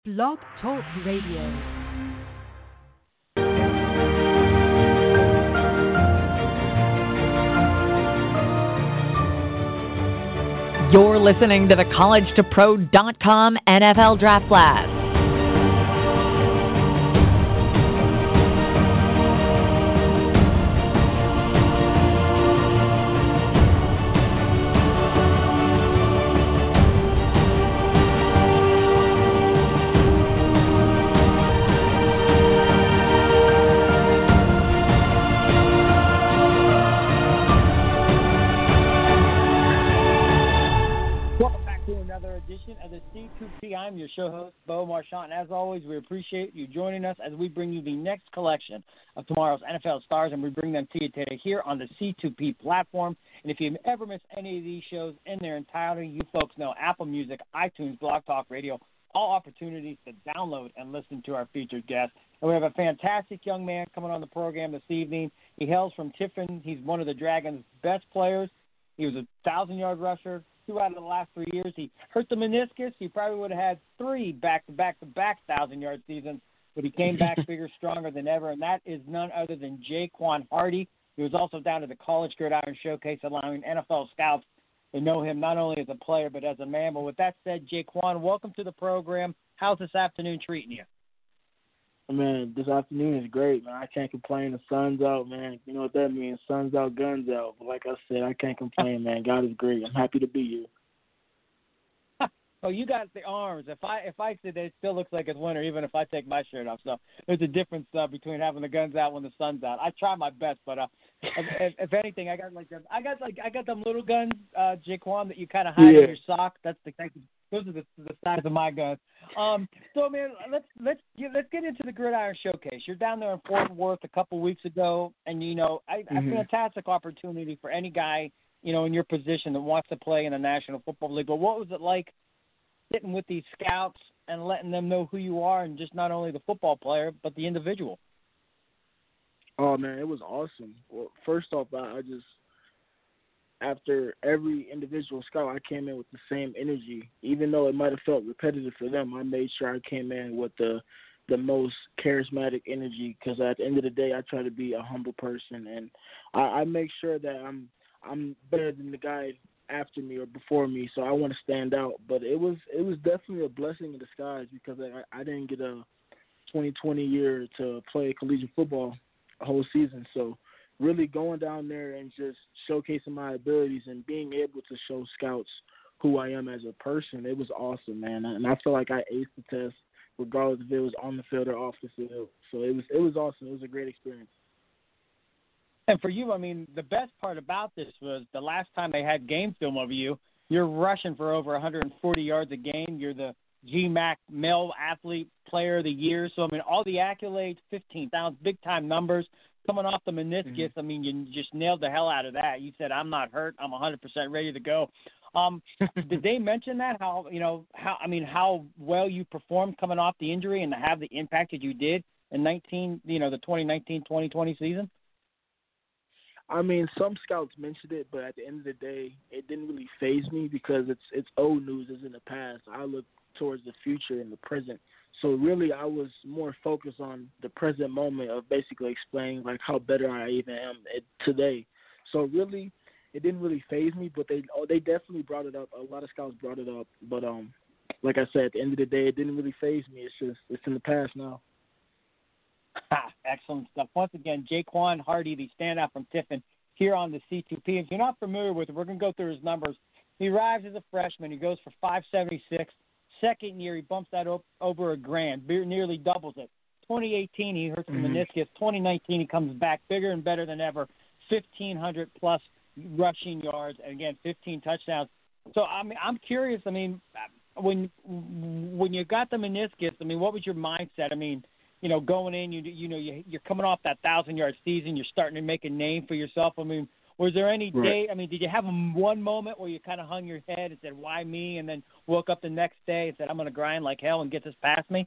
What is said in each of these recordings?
Blog Talk Radio. You're listening to the CollegeToPro.com NFL Draft Blast. Of the C2P. I'm your show host, Bo Marchant, and as always, we appreciate you joining us as we bring you the next collection of tomorrow's NFL stars, and we bring them to you today here on the C2P platform. And if you ever miss any of these shows in their entirety, you folks know Apple Music, iTunes, Blog Talk Radio, all opportunities to download and listen to our featured guests. And we have a fantastic young man coming on the program this evening. He hails from Tiffin. He's one of the Dragons' best players. He was a 1,000-yard rusher. 2 out of the last 3 years. He hurt the meniscus. He probably would have had 3 back-to-back 1,000-yard seasons, but he came back bigger, stronger than ever, and that is none other than Jaquan Hardy. He was also down to the College Gridiron Showcase, allowing NFL scouts to know him not only as a player but as a man. But with that said, Jaquan, welcome to the program. How's this afternoon treating you? Man, this afternoon is great, man. I can't complain. The sun's out, man. You know what that means. Sun's out, guns out. But like I said, I can't complain, man. God is great. I'm happy to be here. Oh, you got the arms. If I said that, it still looks like it's winter, even if I take my shirt off. So there's a difference between having the guns out when the sun's out. I try my best, but if anything, I got them little guns, Jaquan, that you kind of hide in your sock. That's the type of, those are the size of my guns. So man, let's get into the Gridiron Showcase. You're down there in Fort Worth a couple weeks ago, and a fantastic opportunity for any guy in your position that wants to play in the National Football League. But what was it like sitting with these scouts and letting them know who you are, and just not only the football player but the individual? Oh man, it was awesome. Well, first off, after every individual scout, I came in with the same energy. Even though it might have felt repetitive for them, I made sure I came in with the most charismatic energy, because at the end of the day, I try to be a humble person, and I make sure that I'm better than the guy after me or before me, so I want to stand out. But it was definitely a blessing in disguise, because I didn't get a 2020 year to play collegiate football a whole season, so really going down there and just showcasing my abilities and being able to show scouts who I am as a person, it was awesome, man. And I feel like I aced the test, regardless if it was on the field or off the field. So it was awesome. It was a great experience. And for you, I mean, the best part about this was the last time they had game film of you, you're rushing for over 140 yards a game. You're the GMAC Male Athlete Player of the Year. So, I mean, all the accolades, 15,000, big-time numbers. Coming off the meniscus, I mean, you just nailed the hell out of that. You said, I'm not hurt. I'm 100% ready to go. Did they mention that, how well you performed coming off the injury and to have the impact that you did in the 2019-2020 season? I mean, some scouts mentioned it, but at the end of the day, it didn't really faze me, because it's old news. It's in the past. I look towards the future and the present. So really, I was more focused on the present moment of basically explaining like how better I even am today. So really, it didn't really faze me, but they definitely brought it up. A lot of scouts brought it up, but like I said, at the end of the day, it didn't really faze me. It's in the past now. Excellent stuff. Once again, Jaquan Hardy, the standout from Tiffin, here on the C2P. If you're not familiar with it, we're going to go through his numbers. He arrives as a freshman. He goes for 576. Second year, he bumps that over $1,000, nearly doubles it. 2018, he hurts the meniscus. 2019, he comes back bigger and better than ever. 1,500-plus rushing yards, and again, 15 touchdowns. So I'm curious. I mean, when you got the meniscus, I mean, what was your mindset? I mean, going in, you're coming off that 1,000-yard season. You're starting to make a name for yourself. I mean, was there any day? I mean, did you have one moment where you kind of hung your head and said, "Why me?" and then woke up the next day and said, "I'm going to grind like hell and get this past me"?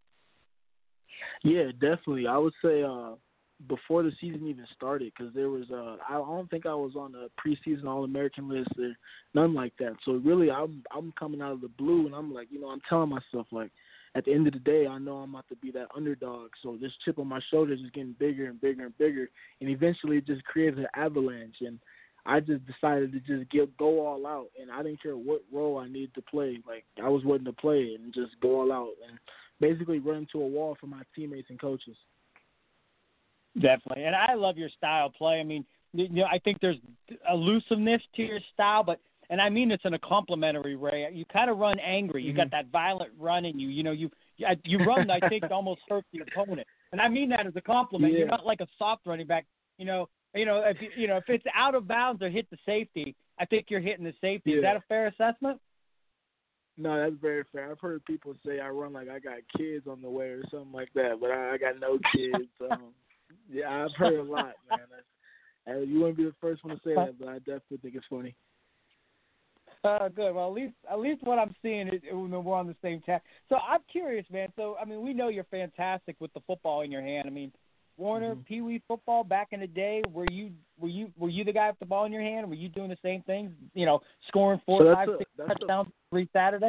Yeah, definitely. I would say before the season even started, because there was I don't think I was on the preseason All-American list or none like that. So really, I'm coming out of the blue, and I'm like, I'm telling myself like, at the end of the day, I know I'm about to be that underdog. So this chip on my shoulder is just getting bigger and bigger and bigger, and eventually it just creates an avalanche. And I just decided to just go all out, and I didn't care what role I needed to play. Like, I was willing to play it and just go all out and basically run into a wall for my teammates and coaches. Definitely, and I love your style of play. I mean, I think there's elusiveness to your style, and I mean it's in a complimentary way. You kind of run angry. You got that violent run in you. You run, I think, to almost hurt the opponent, and I mean that as a compliment. Yeah. You're not like a soft running back. If it's out of bounds or hit the safety, I think you're hitting the safety. Yeah. Is that a fair assessment? No, that's very fair. I've heard people say I run like I got kids on the way or something like that, but I got no kids. Yeah, I've heard a lot, man. You wouldn't be the first one to say that, but I definitely think it's funny. Good. Well, at least what I'm seeing is we're on the same track. So I'm curious, man. So I mean, we know you're fantastic with the football in your hand. I mean, Warner, Pee Wee football back in the day. Were you the guy with the ball in your hand? Were you doing the same things? Scoring 4, 5, 6 touchdowns every Saturday.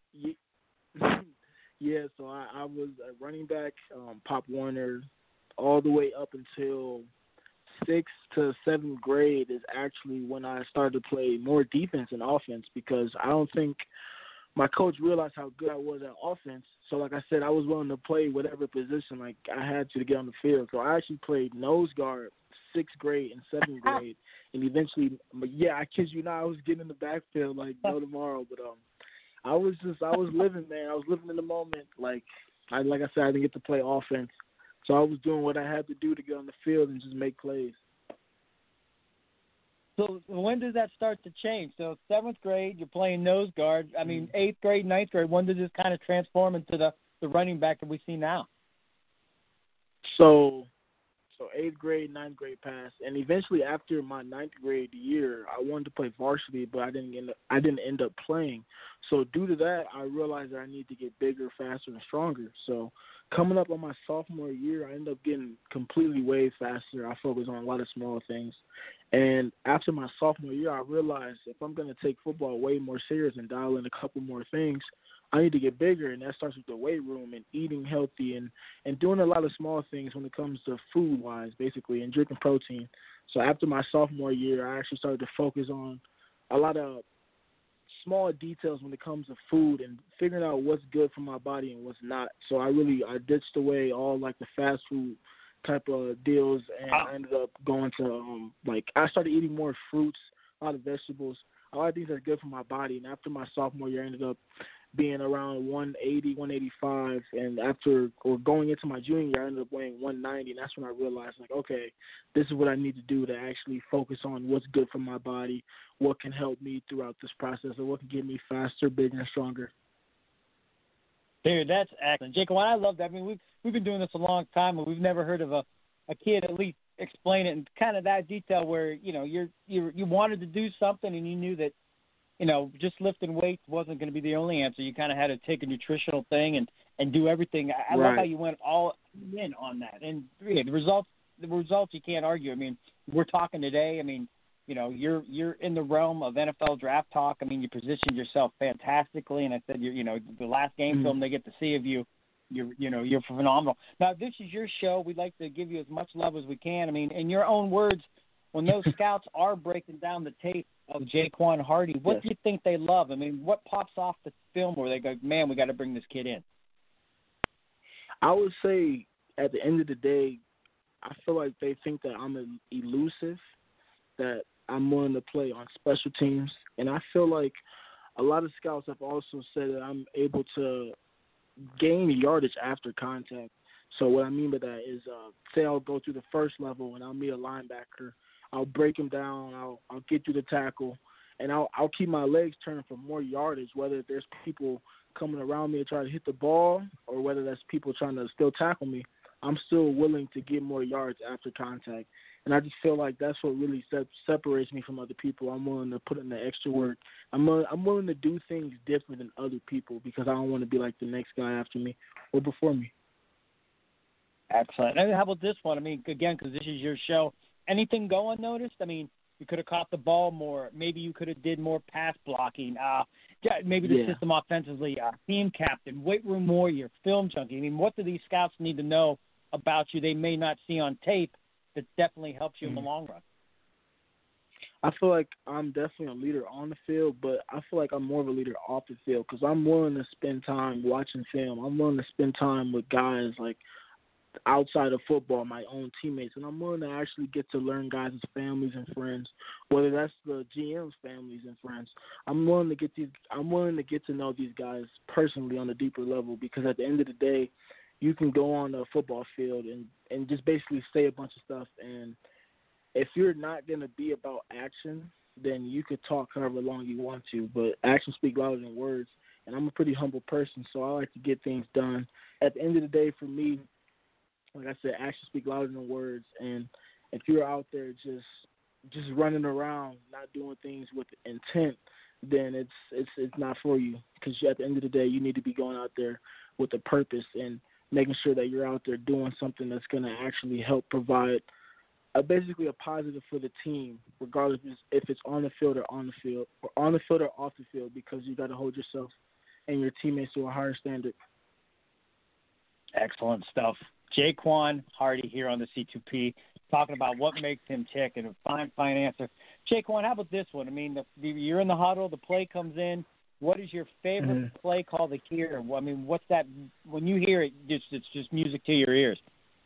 Yeah. So I was a running back, Pop Warner, all the way up until 6th to 7th grade is actually when I started to play more defense and offense, because I don't think my coach realized how good I was at offense. So like I said, I was willing to play whatever position like I had to get on the field. So I actually played nose guard 6th grade and 7th grade, and eventually, I kid you not, I was getting in the backfield like no tomorrow. But I was living, man. I was living in the moment. Like I said, I didn't get to play offense. So I was doing what I had to do to get on the field and just make plays. So when does that start to change? So 7th grade, you're playing nose guard. I mean, 8th grade, 9th grade, when does this kind of transform into the running back that we see now? So 8th grade, 9th grade passed, and eventually after my 9th grade year, I wanted to play varsity, but I didn't end up playing. So due to that, I realized that I need to get bigger, faster, and stronger. So coming up on my sophomore year, I ended up getting completely way faster. I focused on a lot of small things. And after my sophomore year, I realized if I'm going to take football way more serious and dial in a couple more things, I need to get bigger, and that starts with the weight room and eating healthy and doing a lot of small things when it comes to food-wise, basically, and drinking protein. So after my sophomore year, I actually started to focus on a lot of small details when it comes to food and figuring out what's good for my body and what's not. So I ditched away all like the fast food type of deals, and I ended up going to I started eating more fruits, a lot of vegetables, a lot of things that are good for my body. And after my sophomore year, I ended up being around 180, 185, and going into my junior year, I ended up weighing 190, and that's when I realized, like, okay, this is what I need to do to actually focus on what's good for my body, what can help me throughout this process, and what can get me faster, bigger, and stronger. Dude, that's excellent. Jacob, I love that. I mean, we've been doing this a long time, and we've never heard of a kid at least explain it in kind of that detail where, you wanted to do something and you knew that, just lifting weights wasn't going to be the only answer. You kind of had to take a nutritional thing and do everything. I love how you went all in on that. And the results you can't argue. I mean, we're talking today. I mean, you're in the realm of NFL draft talk. I mean, you positioned yourself fantastically. And I said, the last game film they get to see of you, you're phenomenal. Now, this is your show. We'd like to give you as much love as we can. I mean, in your own words, when those scouts are breaking down the tape of Jaquan Hardy, what do you think they love? I mean, what pops off the film where they go, man, we got to bring this kid in? I would say at the end of the day, I feel like they think that I'm elusive, that I'm willing to play on special teams. And I feel like a lot of scouts have also said that I'm able to gain yardage after contact. So what I mean by that is, say I'll go through the first level and I'll meet a linebacker. I'll break him down. I'll get through the tackle, and I'll keep my legs turned for more yardage, whether there's people coming around me to try to hit the ball or whether that's people trying to still tackle me. I'm still willing to get more yards after contact. And I just feel like that's what really separates me from other people. I'm willing to put in the extra work. I'm willing to do things different than other people because I don't want to be like the next guy after me or before me. Excellent. And how about this one? I mean, again, because this is your show, anything go unnoticed? I mean, You could have caught the ball more. Maybe you could have did more pass blocking. Maybe the system offensively, team captain, weight room warrior, film junkie. I mean, what do these scouts need to know about you they may not see on tape that definitely helps you in the long run? I feel like I'm definitely a leader on the field, but I feel like I'm more of a leader off the field because I'm willing to spend time watching film. I'm willing to spend time with guys like outside of football, my own teammates, and I'm willing to actually get to learn guys' families and friends, whether that's the GM's families and friends. I'm willing to get to know these guys personally on a deeper level because at the end of the day, you can go on a football field and just basically say a bunch of stuff, and if you're not going to be about action, then you could talk however long you want to, but actions speak louder than words, and I'm a pretty humble person, so I like to get things done. At the end of the day, for me, like I said, actions speak louder than words, and if you're out there just running around, not doing things with intent, then it's not for you because at the end of the day, you need to be going out there with a purpose and making sure that you're out there doing something that's going to actually help provide basically a positive for the team, regardless if it's on the field or off the field, because you got to hold yourself and your teammates to a higher standard. Excellent stuff. Jaquan Hardy here on the C2P talking about what makes him tick, and a fine answer. Jaquan, how about this one? I mean, you're in the huddle, the play comes in. What is your favorite play call to hear? I mean, what's that? When you hear it, it's just music to your ears.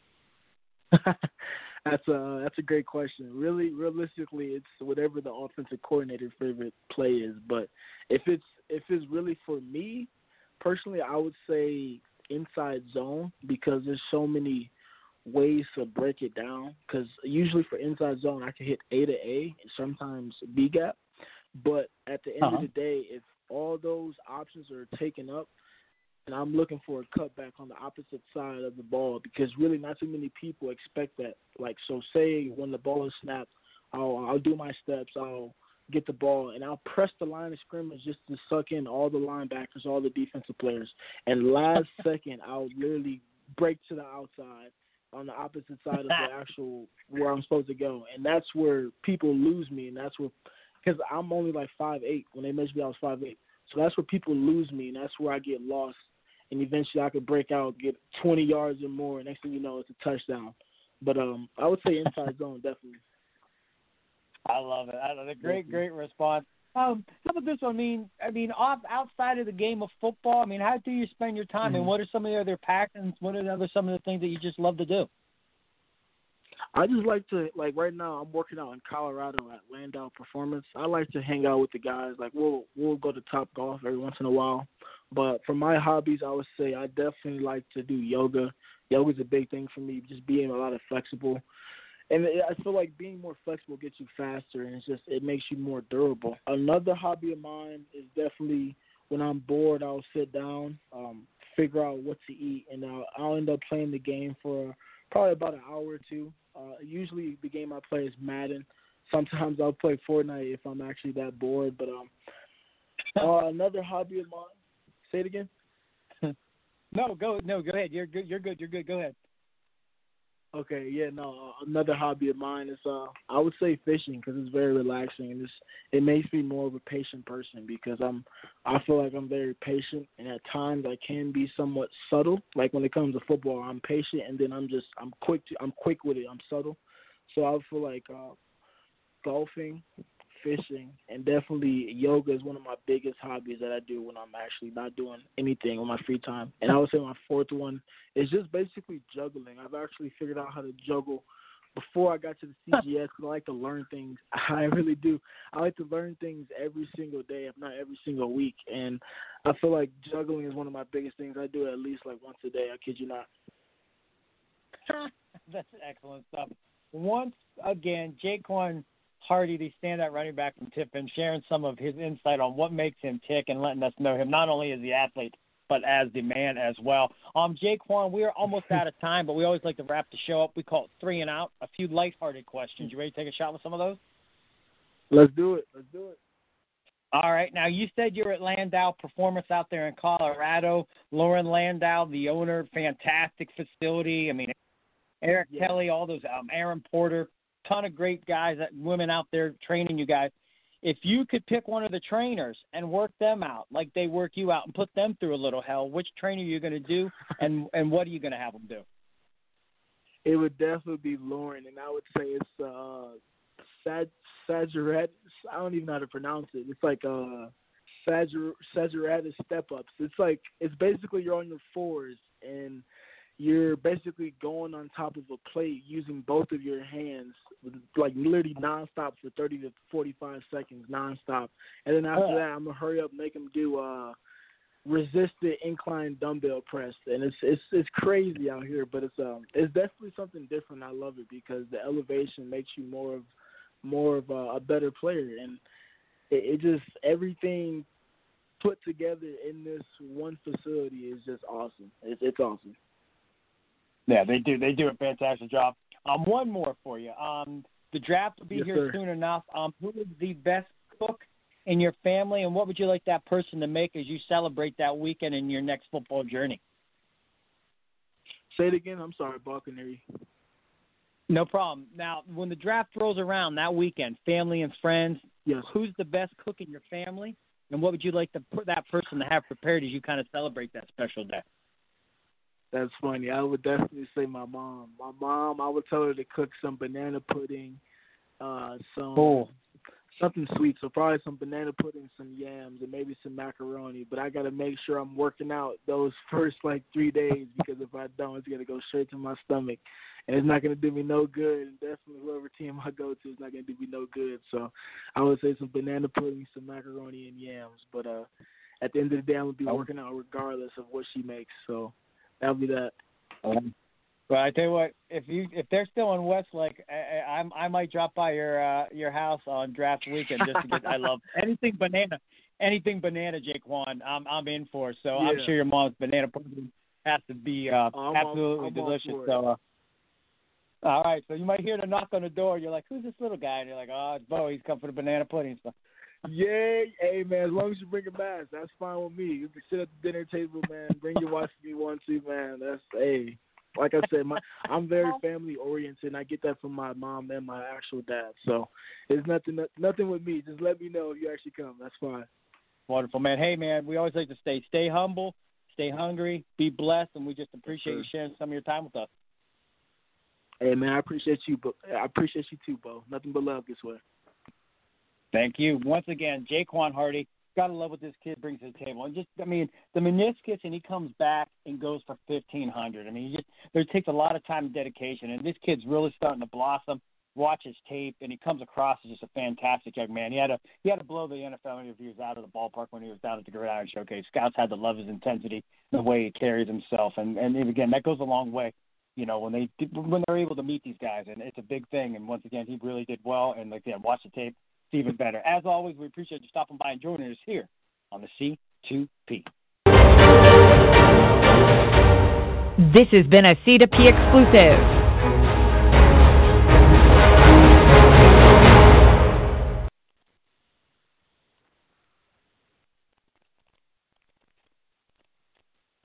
That's a great question. Really, realistically, it's whatever the offensive coordinator's favorite play is. But if it's really for me personally, I would say inside zone because there's so many ways to break it down. Because usually for inside zone, I can hit A to A and sometimes B gap. But at the end of the day, if all those options are taken up, and I'm looking for a cutback on the opposite side of the ball because really not too many people expect that. Like, so say when the ball is snapped, I'll do my steps, I'll get the ball, and I'll press the line of scrimmage just to suck in all the linebackers, all the defensive players. And last second, I'll literally break to the outside on the opposite side of the actual where I'm supposed to go. And that's where people lose me, and that's where – because I'm only like 5'8". When they measured me, I was 5'8". So that's where people lose me, and that's where I get lost. And eventually I could break out, get 20 yards or more. Next thing you know, it's a touchdown. But I would say inside zone, definitely. I love it. Great response. How about this one? I mean, outside of the game of football, I mean, how do you spend your time? And what are some of the other passions? What are some of the things that you just love to do? I just like to, like right now I'm working out in Colorado at Landau Performance. I like to hang out with the guys. Like we'll go to Top Golf every once in a while. But for my hobbies, I would say I definitely like to do yoga. Yoga's a big thing for me, just being a lot of flexible. And I feel like being more flexible gets you faster, and it makes you more durable. Another hobby of mine is definitely when I'm bored, I'll sit down, figure out what to eat, and I'll end up playing the game for probably about an hour or two. Usually the game I play is Madden. Sometimes I'll play Fortnite if I'm actually that bored. But another hobby of mine. Say it again. No, go ahead. You're good. Go ahead. Okay, yeah, no. Another hobby of mine is I would say fishing because it's very relaxing and it makes me more of a patient person because I feel like I'm very patient and at times I can be somewhat subtle. Like when it comes to football, I'm patient and then I'm quick with it. I'm subtle, so I feel like golfing, fishing, and definitely yoga is one of my biggest hobbies that I do when I'm actually not doing anything on my free time. And I would say my fourth one is just basically juggling. I've actually figured out how to juggle before I got to the CGS because I like to learn things. I really do. I like to learn things every single day, if not every single week. And I feel like juggling is one of my biggest things. I do it at least like once a day. I kid you not. That's excellent stuff. Once again, Jaquan Hardy, the standout running back from Tiffin, sharing some of his insight on what makes him tick and letting us know him not only as the athlete, but as the man as well. Jaquan, we are almost out of time, but we always like to wrap the show up. We call it 3 and Out, a few lighthearted questions. You ready to take a shot with some of those? Let's do it. All right. Now, you said you're at Landau Performance out there in Colorado. Lauren Landau, the owner, fantastic facility. I mean, Eric Kelly, all those, Aaron Porter. ton of great guys, women out there training you guys. If you could pick one of the trainers and work them out like they work you out and put them through a little hell, which trainer are you going to do, and what are you going to have them do? It would definitely be Lauren, and I would say it's Sajaratis. I don't even know how to pronounce it. It's like Sajaratis step-ups. It's basically you're on your fours, and you're basically going on top of a plate using both of your hands, like literally nonstop for 30 to 45 seconds, nonstop. And then after that, I'm gonna hurry up and make them do resisted incline dumbbell press. And it's crazy out here, but it's definitely something different. I love it because the elevation makes you more of a better player, and it just everything put together in this one facility is just awesome. It's awesome. Yeah, they do. They do a fantastic job. One more for you. The draft will be here soon enough. Who is the best cook in your family, and what would you like that person to make as you celebrate that weekend in your next football journey? Say it again. I'm sorry, Balkanary. No problem. Now, when the draft rolls around that weekend, family and friends, yes, who's the best cook in your family, and what would you like that person to have prepared as you kind of celebrate that special day? That's funny. I would definitely say my mom. My mom, I would tell her to cook some banana pudding, something sweet. So probably some banana pudding, some yams, and maybe some macaroni. But I got to make sure I'm working out those first 3 days, because if I don't, it's going to go straight to my stomach. And it's not going to do me no good. And definitely whoever team I go to is not going to do me no good. So I would say some banana pudding, some macaroni, and yams. But at the end of the day, I'm going to be working out regardless of what she makes. So that'll be that. Well, I tell you what, if they're still in Westlake, I might drop by your house on draft weekend just to get. I love anything banana, Jaquan. I'm in for. So yeah. I'm sure your mom's banana pudding has to be absolutely delicious. So, all right, so you might hear the knock on the door. You're like, who's this little guy? And you're like, oh, it's Bo. He's come for the banana pudding. So. Yeah, hey, man, as long as you bring a mask, that's fine with me. You can sit at the dinner table, man. Bring your wife if you want to, man. Like I said, I'm very family-oriented, and I get that from my mom and my actual dad. So it's nothing with me. Just let me know if you actually come. That's fine. Wonderful, man. Hey, man, we always like to stay humble, stay hungry, be blessed, and we just appreciate you sharing some of your time with us. Hey, man, I appreciate you, I appreciate you too, Bo. Nothing but love this way. Thank you. Once again, Jaquan Hardy, gotta love what this kid brings to the table. And the meniscus, and he comes back and goes for 1,500. There takes a lot of time and dedication, and this kid's really starting to blossom. Watch his tape, and he comes across as just a fantastic young man. He had to blow the NFL interviews out of the ballpark when he was down at the Gridiron Showcase. Scouts had to love his intensity, the way he carries himself, and again, that goes a long way. When they're able to meet these guys, and it's a big thing. And once again, he really did well. And again, watch the tape, it's even better. As always, we appreciate you stopping by and joining us here on the C2P. This has been a C2P exclusive.